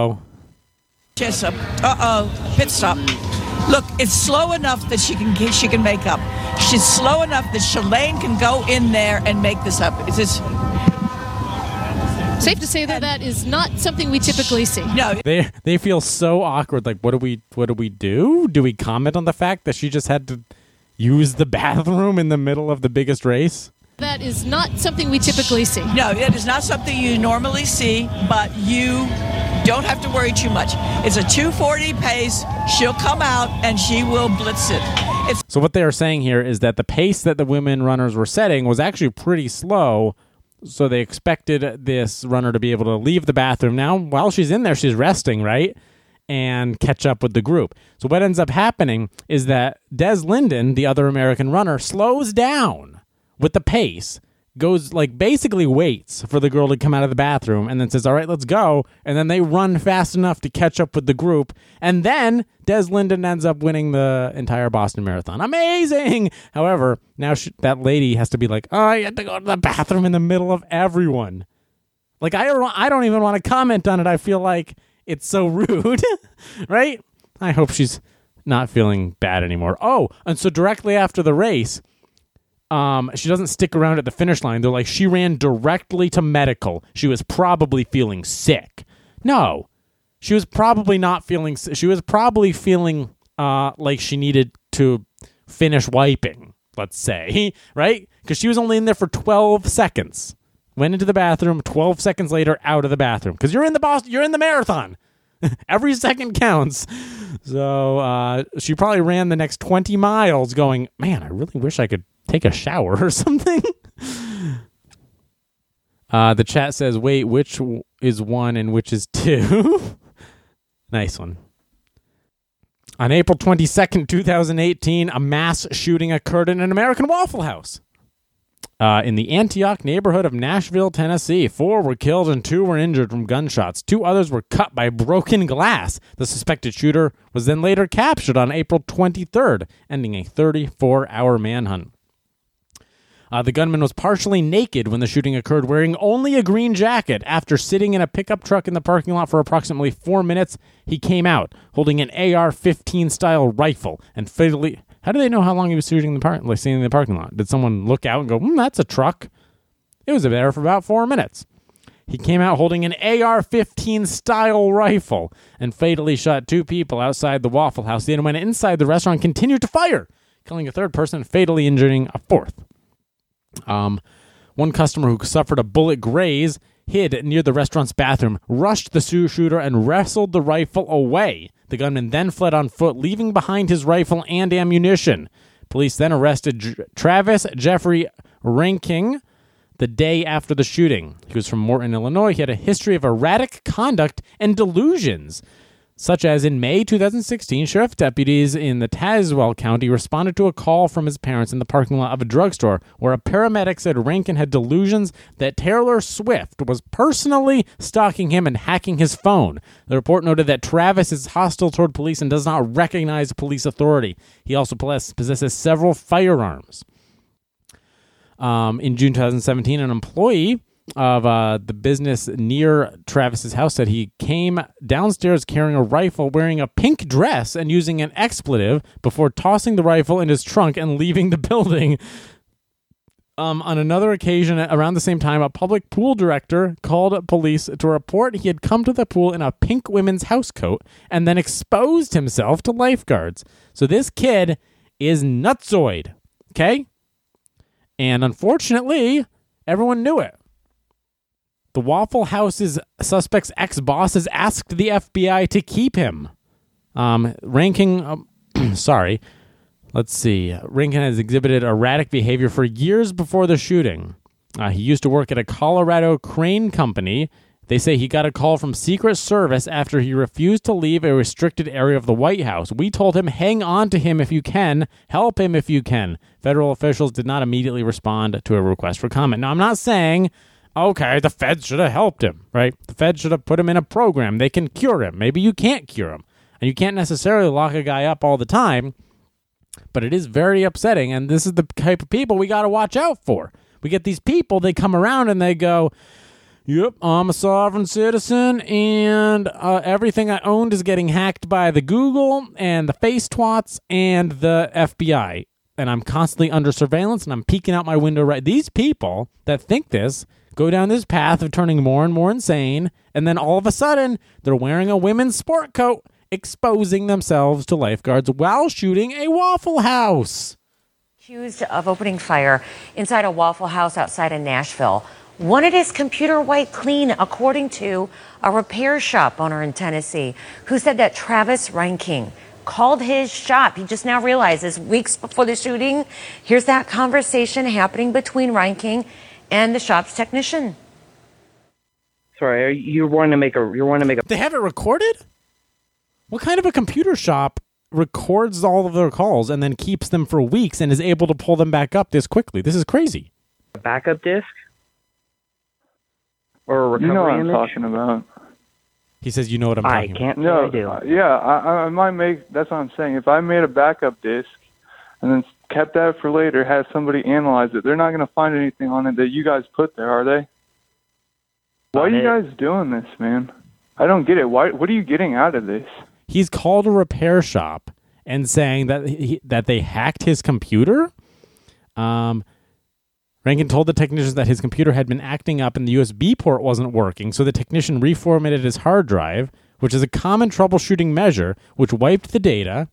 Speaker 15: stop. Look, it's slow enough that she can make up. She's slow enough that Shailene can go in there and make this up. It's just
Speaker 14: safe to say that is not something we typically see.
Speaker 15: No,
Speaker 1: they feel so awkward. Like, what do we do? Do we comment on the fact that she just had to use the bathroom in the middle of the biggest race?
Speaker 14: That is not something we typically see.
Speaker 15: No, it is not something you normally see, but you don't have to worry too much. It's a 2:40 pace. She'll come out and she will blitz it.
Speaker 1: So what they are saying here is that the pace that the women runners were setting was actually pretty slow, so they expected this runner to be able to leave the bathroom. Now, while she's in there, she's resting, right? And catch up with the group. So what ends up happening is that Des Linden, the other American runner, slows down with the pace, goes like basically waits for the girl to come out of the bathroom, and then says, all right, let's go. And then they run fast enough to catch up with the group. And then Des Linden ends up winning the entire Boston Marathon. Amazing. However, now that lady has to be like, oh, I had to go to the bathroom in the middle of everyone. Like, I don't even want to comment on it. I feel like it's so rude, right? I hope she's not feeling bad anymore. Oh, and so directly after the race, she doesn't stick around at the finish line. They're like, she ran directly to medical. She was probably feeling sick. No, she was probably not feeling sick. She was probably feeling like she needed to finish wiping, let's say, right? Because she was only in there for 12 seconds. Went into the bathroom, 12 seconds later, out of the bathroom. Because you're in the marathon. Every second counts. So she probably ran the next 20 miles going, man, I really wish I could take a shower or something. The chat says, wait, which is 1 and which is 2. Nice one. On April 22nd, 2018, a mass shooting occurred in an American Waffle House in the Antioch neighborhood of Nashville, Tennessee. 4 were killed and 2 were injured from gunshots. 2 others were cut by broken glass. The suspected shooter was then later captured on April 23rd, ending a 34-hour manhunt. The gunman was partially naked when the shooting occurred, wearing only a green jacket. After sitting in a pickup truck in the parking lot for approximately 4 minutes, he came out holding an AR-15 style rifle and fatally... How do they know how long he was sitting in the parking lot? Did someone look out and go, that's a truck? It was there for about 4 minutes. He came out holding an AR-15 style rifle and fatally shot 2 people outside the Waffle House. Then went inside the restaurant and continued to fire, killing a 3rd person and fatally injuring a 4th. One customer who suffered a bullet graze hid near the restaurant's bathroom, rushed the shooter, and wrestled the rifle away. The gunman then fled on foot, leaving behind his rifle and ammunition. Police then arrested Travis Jeffrey Ranking the day after the shooting. He was from Morton, Illinois. He had a history of erratic conduct and delusions, such as in May 2016, sheriff deputies in the Tazewell County responded to a call from his parents in the parking lot of a drugstore where a paramedic said Rankin had delusions that Taylor Swift was personally stalking him and hacking his phone. The report noted that Travis is hostile toward police and does not recognize police authority. He also possesses several firearms. In June 2017, an employee of the business near Travis's house said he came downstairs carrying a rifle, wearing a pink dress, and using an expletive before tossing the rifle in his trunk and leaving the building. On another occasion, around the same time, a public pool director called police to report he had come to the pool in a pink women's housecoat and then exposed himself to lifeguards. So this kid is nutsoid, okay? And unfortunately, everyone knew it. The Waffle House's suspect's ex-boss has asked the FBI to keep him. Rankin has exhibited erratic behavior for years before the shooting. He used to work at a Colorado crane company. They say he got a call from Secret Service after he refused to leave a restricted area of the White House. We told him, hang on to him if you can, help him if you can. Federal officials did not immediately respond to a request for comment. Now, I'm not saying... okay, the feds should have helped him, right? The feds should have put him in a program. They can cure him. Maybe you can't cure him. And you can't necessarily lock a guy up all the time. But it is very upsetting. And this is the type of people we got to watch out for. We get these people, they come around and they go, yep, I'm a sovereign citizen. And everything I owned is getting hacked by the Google and the face twats and the FBI. And I'm constantly under surveillance and I'm peeking out my window. Right, these people that think this go down this path of turning more and more insane, and then all of a sudden, they're wearing a women's sport coat, exposing themselves to lifeguards while shooting a Waffle House.
Speaker 16: Accused of opening fire inside a Waffle House outside of Nashville. Wanted his computer wiped clean, according to a repair shop owner in Tennessee, who said that Travis Ranking called his shop. He just now realizes, weeks before the shooting, here's that conversation happening between Ranking and the shop's technician.
Speaker 17: Sorry, you're wanting to make a.
Speaker 1: They have it recorded? What kind of a computer shop records all of their calls and then keeps them for weeks and is able to pull them back up this quickly? This is crazy.
Speaker 17: A backup disk? Or a recovery
Speaker 18: You know what
Speaker 17: image?
Speaker 18: I'm talking about.
Speaker 1: He says, you know what I'm talking about.
Speaker 18: No,
Speaker 17: I do.
Speaker 18: I might make. That's what I'm saying. If I made a backup disk and then kept that for later, have somebody analyze it, they're not going to find anything on it that you guys put there, are they? Why are you guys doing this, man? I don't get it. What are you getting out of this?
Speaker 1: He's called a repair shop and saying that that they hacked his computer. Rankin told the technicians that his computer had been acting up and the USB port wasn't working, so the technician reformatted his hard drive, which is a common troubleshooting measure, which wiped the data.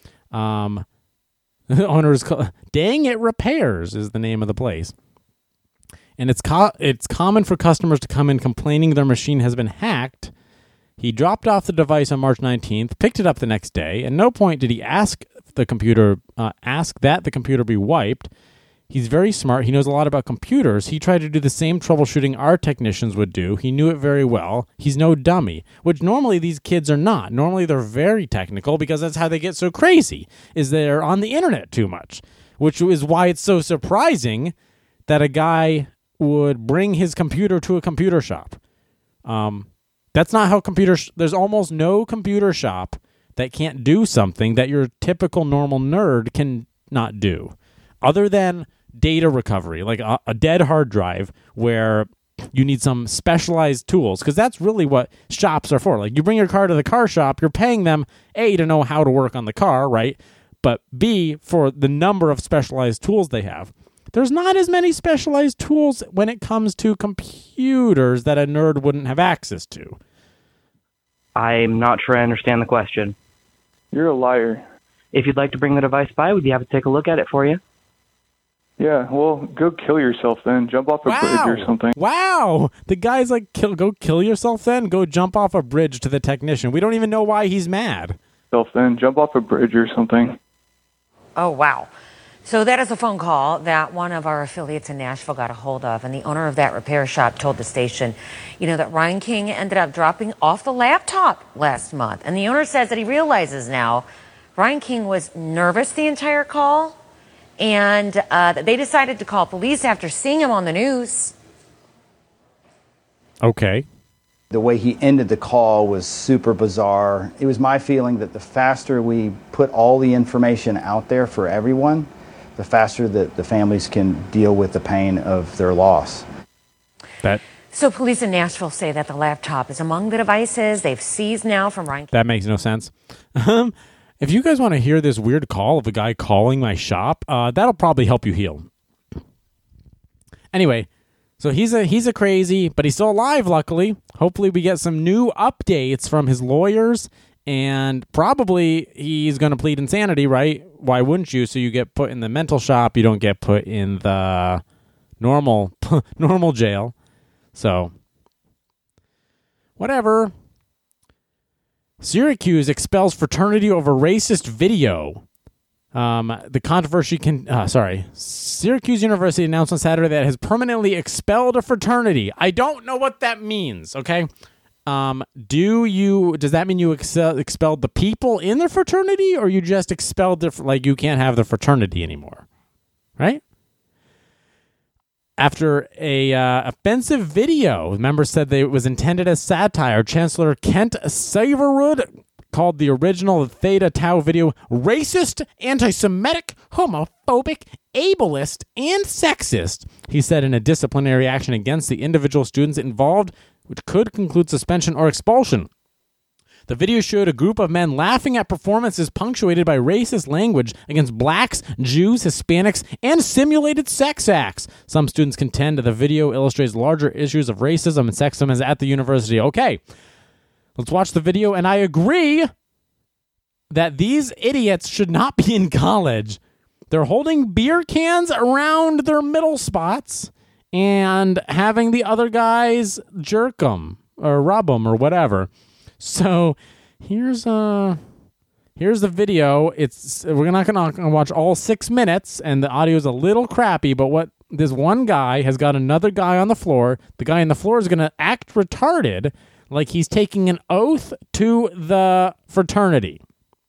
Speaker 1: The owner is called Dang It Repairs is the name of the place. And it's common for customers to come in complaining their machine has been hacked. He dropped off the device on March 19th, picked it up the next day. At no point did he ask that the computer be wiped. He's very smart. He knows a lot about computers. He tried to do the same troubleshooting our technicians would do. He knew it very well. He's no dummy, which normally these kids are not. Normally they're very technical because that's how they get so crazy, is they're on the internet too much, which is why it's so surprising that a guy would bring his computer to a computer shop. That's not how there's almost no computer shop that can't do something that your typical normal nerd can not do, other than data recovery, like a dead hard drive where you need some specialized tools, because that's really what shops are for. Like, you bring your car to the car shop, you're paying them, A, to know how to work on the car, right? But B, for the number of specialized tools they have. There's not as many specialized tools when it comes to computers that a nerd wouldn't have access to.
Speaker 17: I'm not sure I understand the question.
Speaker 18: You're a liar.
Speaker 17: If you'd like to bring the device by, we'd be happy to take a look at it for you.
Speaker 18: Yeah, well, go kill yourself then. Jump off a bridge or something.
Speaker 1: Wow! The guy's like, go kill yourself then? Go jump off a bridge to the technician. We don't even know why he's mad.
Speaker 18: Then jump off a bridge or something.
Speaker 16: Oh, wow. So that is a phone call that one of our affiliates in Nashville got a hold of, and the owner of that repair shop told the station, that Ryan King ended up dropping off the laptop last month. And the owner says that he realizes now Ryan King was nervous the entire call, and they decided to call police after seeing him on the news.
Speaker 1: Okay.
Speaker 19: The way he ended the call was super bizarre. It was my feeling that the faster we put all the information out there for everyone, the faster that the families can deal with the pain of their loss.
Speaker 16: So police in Nashville say that the laptop is among the devices they've seized now from Ryan King.
Speaker 1: That makes no sense. If you guys want to hear this weird call of a guy calling my shop, that'll probably help you heal. Anyway, so he's a crazy, but he's still alive, luckily. Hopefully we get some new updates from his lawyers, and probably he's going to plead insanity, right? Why wouldn't you? So you get put in the mental shop. You don't get put in the normal jail. So, whatever. Syracuse expels fraternity over racist video. The controversy Syracuse University announced on Saturday that it has permanently expelled a fraternity. I don't know what that means, okay? Does that mean you expelled the people in the fraternity, or you just expelled you can't have the fraternity anymore, right? After a offensive video, members said that it was intended as satire. Chancellor Kent Syverud called the original Theta Tau video racist, anti-Semitic, homophobic, ableist, and sexist. He said in a disciplinary action against the individual students involved, which could conclude suspension or expulsion. The video showed a group of men laughing at performances punctuated by racist language against blacks, Jews, Hispanics, and simulated sex acts. Some students contend that the video illustrates larger issues of racism and sexism at the university. Okay, let's watch the video, and I agree that these idiots should not be in college. They're holding beer cans around their middle spots and having the other guys jerk them or rub them or whatever. So here's the video. We're not gonna watch all 6 minutes, and the audio is a little crappy. But what this one guy has got another guy on the floor. The guy on the floor is gonna act retarded, like he's taking an oath to the fraternity.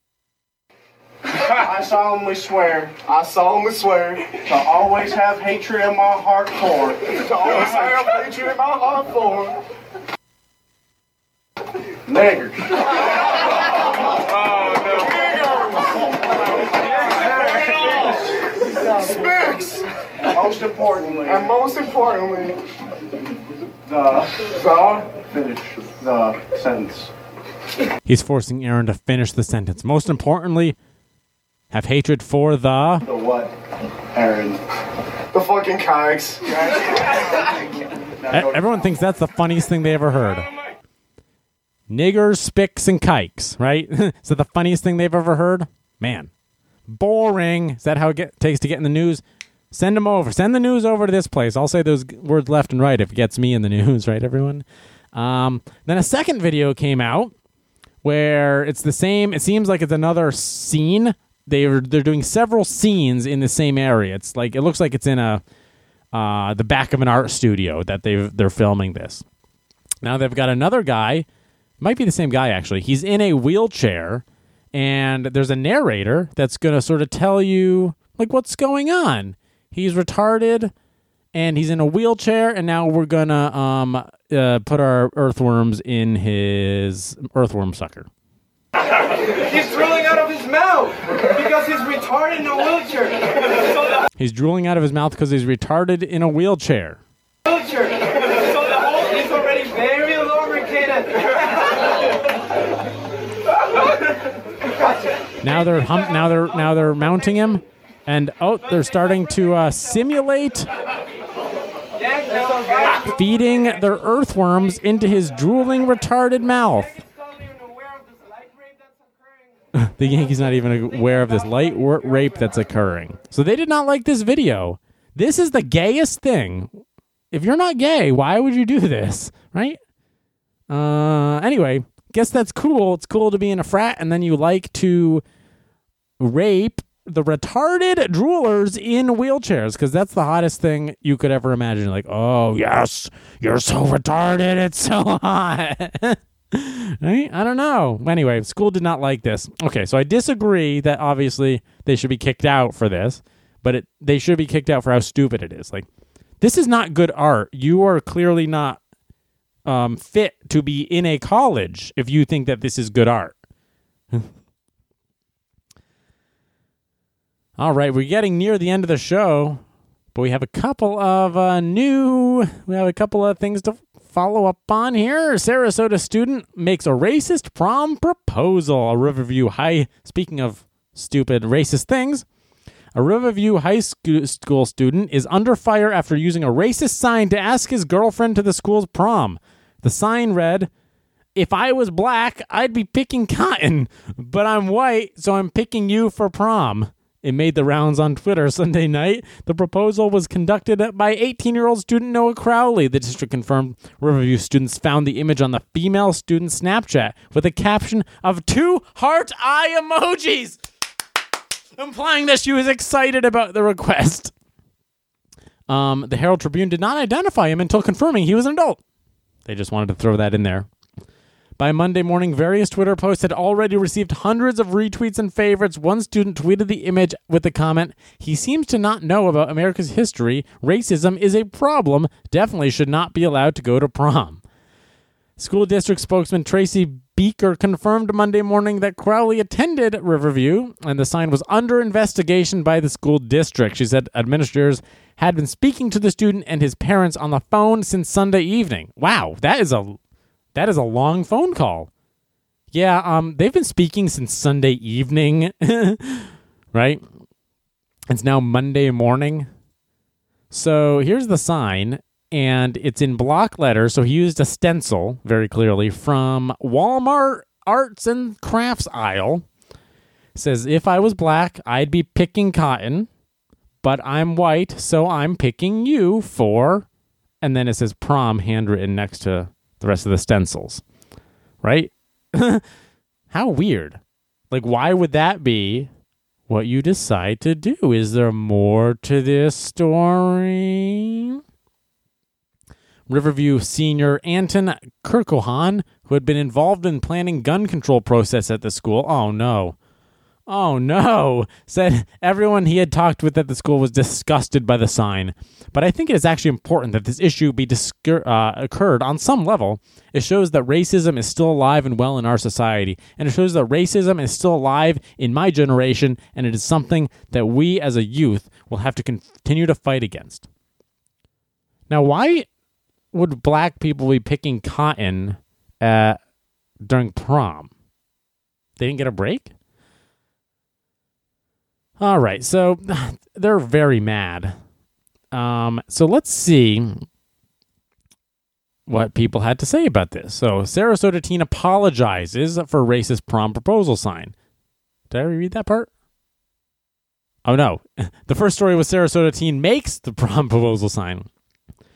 Speaker 20: I solemnly swear to always have hatred in my heart for. Niggers. Spicks. Most importantly, finish the sentence.
Speaker 1: He's forcing Aaron to finish the sentence. Most importantly, have hatred for the
Speaker 20: what, Aaron? The fucking kikes.
Speaker 1: Everyone thinks that's the funniest thing they ever heard. Niggers, spicks, and kikes, right? Is that the funniest thing they've ever heard? Man, boring. Is that how it takes to get in the news? Send them over. Send the news over to this place. I'll say those words left and right if it gets me in the news, right, everyone? Then a second video came out where it's the same. It seems like it's another scene they're doing several scenes in the same area. It's like it looks like it's in the back of an art studio that they're filming this. Now they've got another guy, might be the same guy actually. He's in a wheelchair, and there's a narrator that's going to sort of tell you like what's going on. He's retarded, and he's in a wheelchair, and now we're gonna put our earthworms in his earthworm sucker.
Speaker 10: He's drooling out of his mouth because he's retarded in a wheelchair.
Speaker 1: He's drooling out of his mouth because he's retarded in a wheelchair.
Speaker 10: So the hole is already very lubricated.
Speaker 1: Now they're mounting him, and they're starting to simulate feeding their earthworms into his drooling retarded mouth. The Yankees not even aware of this light rape that's occurring. So they did not like this video. This is the gayest thing. If you're not gay, why would you do this, right? Anyway, guess that's cool. It's cool to be in a frat, and then you like to rape the retarded droolers in wheelchairs, because that's the hottest thing you could ever imagine. Like, oh, yes, you're so retarded. It's so hot. Right? I don't know. Anyway, school did not like this. Okay, so I disagree that obviously they should be kicked out for this, but they should be kicked out for how stupid it is. Like, this is not good art. You are clearly not fit to be in a college if you think that this is good art. All right, we're getting near the end of the show, but we have a couple of things to follow up on here. Sarasota student makes a racist prom proposal. A Riverview High, speaking of stupid racist things, a Riverview High School student is under fire after using a racist sign to ask his girlfriend to the school's prom. The sign read, "If I was black, I'd be picking cotton, but I'm white, so I'm picking you for prom." It made the rounds on Twitter Sunday night. The proposal was conducted by 18-year-old student Noah Crowley. The district confirmed Riverview students found the image on the female student's Snapchat with a caption of 2 heart eye emojis, implying that she was excited about the request. The Herald Tribune did not identify him until confirming he was an adult. They just wanted to throw that in there. By Monday morning, various Twitter posts had already received hundreds of retweets and favorites. One student tweeted the image with the comment, "He seems to not know about America's history. Racism is a problem. Definitely should not be allowed to go to prom." School district spokesman Tracy Beaker confirmed Monday morning that Crowley attended Riverview and the sign was under investigation by the school district. She said administrators had been speaking to the student and his parents on the phone since Sunday evening. Wow, that is a long phone call. Yeah, they've been speaking since Sunday evening, right? It's now Monday morning. So here's the sign, and it's in block letters. So he used a stencil, very clearly, from Walmart Arts and Crafts aisle. It says, "If I was black, I'd be picking cotton, but I'm white, so I'm picking you for," and then it says prom handwritten next to the rest of the stencils, right? How weird. Like, why would that be what you decide to do? Is there more to this story? Riverview senior Anton Kirkohan, who had been involved in planning gun control process at the school, oh no, said everyone he had talked with at the school was disgusted by the sign. But I think it is actually important that this issue be occurred on some level. It shows that racism is still alive and well in our society, and it shows that racism is still alive in my generation, and it is something that we as a youth will have to continue to fight against. Now, why would black people be picking cotton during prom? They didn't get a break? All right, so they're very mad. So let's see what people had to say about this. So Sarasota teen apologizes for racist prom proposal sign. Did I read that part? Oh, no. The first story was Sarasota teen makes the prom proposal sign.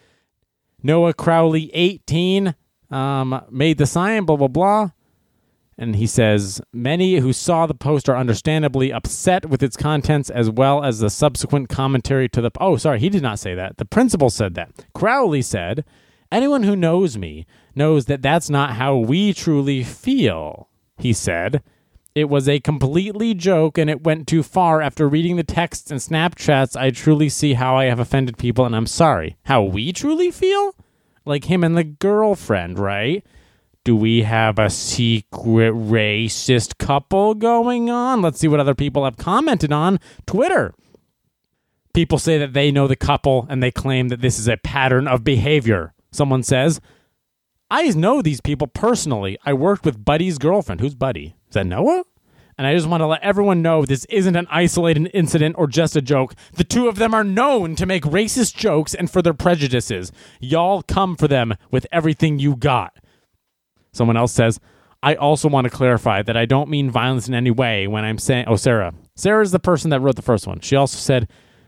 Speaker 1: Noah Crowley, 18, made the sign, blah, blah, blah. And he says, many who saw the post are understandably upset with its contents as well as the subsequent commentary to the... Oh, sorry, he did not say that. The principal said that. Crowley said, anyone who knows me knows that that's not how we truly feel, he said. It was a completely joke and it went too far. After reading the texts and Snapchats, I truly see how I have offended people and I'm sorry. How we truly feel? Like him and the girlfriend, right? Do we have a secret racist couple going on? Let's see what other people have commented on Twitter. People say that they know the couple and they claim that this is a pattern of behavior. Someone says, I know these people personally. I worked with Buddy's girlfriend. Who's Buddy? Is that Noah? And I just want to let everyone know this isn't an isolated incident or just a joke. The two of them are known to make racist jokes and for their prejudices. Y'all come for them with everything you got. Someone else says, I also want to clarify that I don't mean violence in any way when I'm saying... Oh, Sarah. Sarah is the person that wrote the first one. She also said,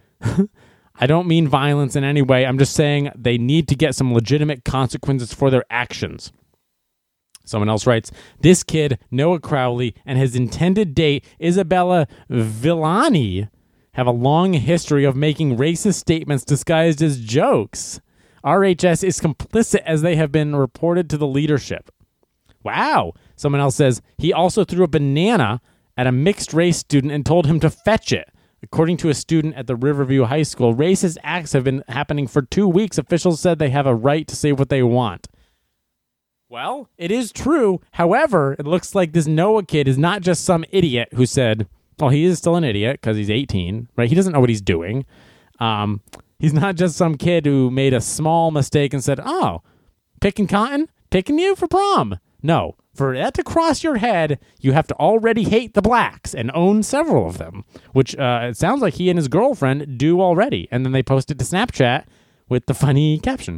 Speaker 1: I don't mean violence in any way. I'm just saying they need to get some legitimate consequences for their actions. Someone else writes, this kid, Noah Crowley, and his intended date, Isabella Villani, have a long history of making racist statements disguised as jokes. RHS is complicit as they have been reported to the leadership. Wow. Someone else says, he also threw a banana at a mixed-race student and told him to fetch it. According to a student at the Riverview High School, racist acts have been happening for 2 weeks. Officials said they have a right to say what they want. Well, it is true. However, it looks like this Noah kid is not just some idiot who said, well, he is still an idiot because he's 18, right? He doesn't know what he's doing. He's not just some kid who made a small mistake and said, oh, picking cotton? Picking you for prom. No, for that to cross your head, you have to already hate the blacks and own several of them, which it sounds like he and his girlfriend do already. And then they posted to Snapchat with the funny caption.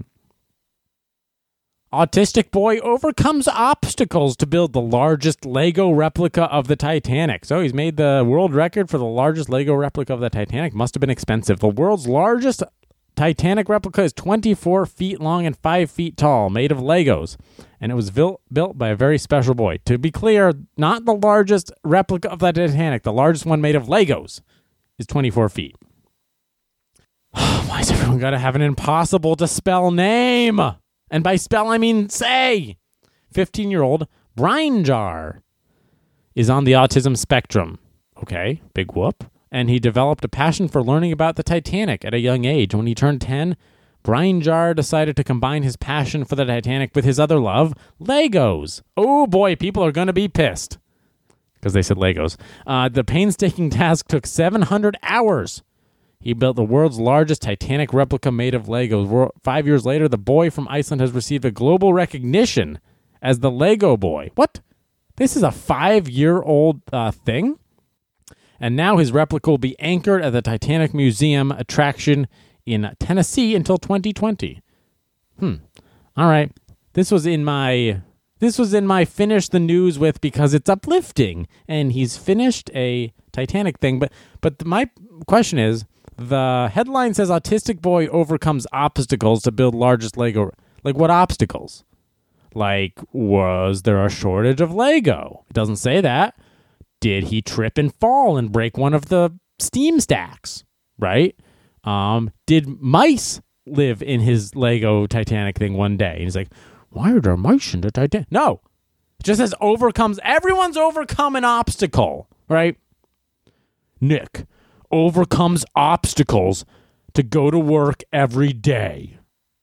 Speaker 1: Autistic boy overcomes obstacles to build the largest Lego replica of the Titanic. So he's made the world record for the largest Lego replica of the Titanic. Must have been expensive. The world's largest Titanic replica is 24 feet long and 5 feet tall, made of Legos. And it was built by a very special boy. To be clear, not the largest replica of the Titanic. The largest one made of Legos is 24 feet. Why has everyone got to have an impossible to spell name? And by spell, I mean say. 15-year-old Brian Jar is on the autism spectrum. Okay, big whoop. And he developed a passion for learning about the Titanic at a young age. When he turned 10, Brian Jar decided to combine his passion for the Titanic with his other love, Legos. Oh boy, people are going to be pissed because they said Legos. The painstaking task took 700 hours. He built the world's largest Titanic replica made of Legos. 5 years later, the boy from Iceland has received a global recognition as the Lego boy. What? This is a 5-year-old thing? And now his replica will be anchored at the Titanic Museum attraction in Tennessee until 2020. All right. This was in my finish the news with because it's uplifting. And he's finished a Titanic thing. But my question is, the headline says autistic boy overcomes obstacles to build largest Lego. Like what obstacles? Like, was there a shortage of Lego? It doesn't say that. Did he trip and fall and break one of the steam stacks? Right? Did mice live in his Lego Titanic thing one day? And he's like, why are there mice in the Titanic? No. It just says overcomes. Everyone's overcome an obstacle, right? Nick overcomes obstacles to go to work every day.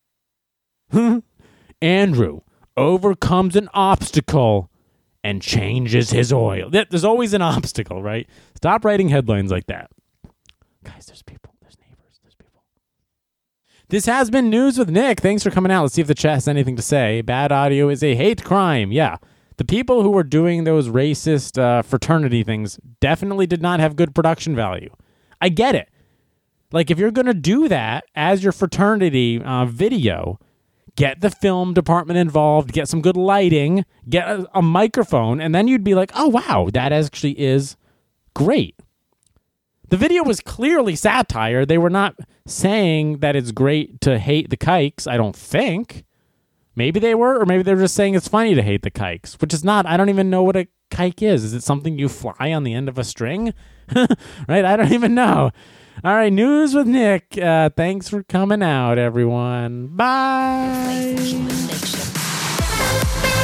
Speaker 1: Andrew overcomes an obstacle and changes his oil. There's always an obstacle, right? Stop writing headlines like that. Guys, there's people. There's neighbors. There's people. This has been News with Nick. Thanks for coming out. Let's see if the chat has anything to say. Bad audio is a hate crime. Yeah. The people who were doing those racist fraternity things definitely did not have good production value. I get it. Like, if you're going to do that as your fraternity video, get the film department involved, get some good lighting, get a microphone, and then you'd be like, oh, wow, that actually is great. The video was clearly satire. They were not saying that it's great to hate the kikes, I don't think. Maybe they were, or maybe they were just saying it's funny to hate the kikes, which is not. I don't even know what a kike is. Is it something you fly on the end of a string? Right? I don't even know. All right, News with Nick. Thanks for coming out, everyone. Bye.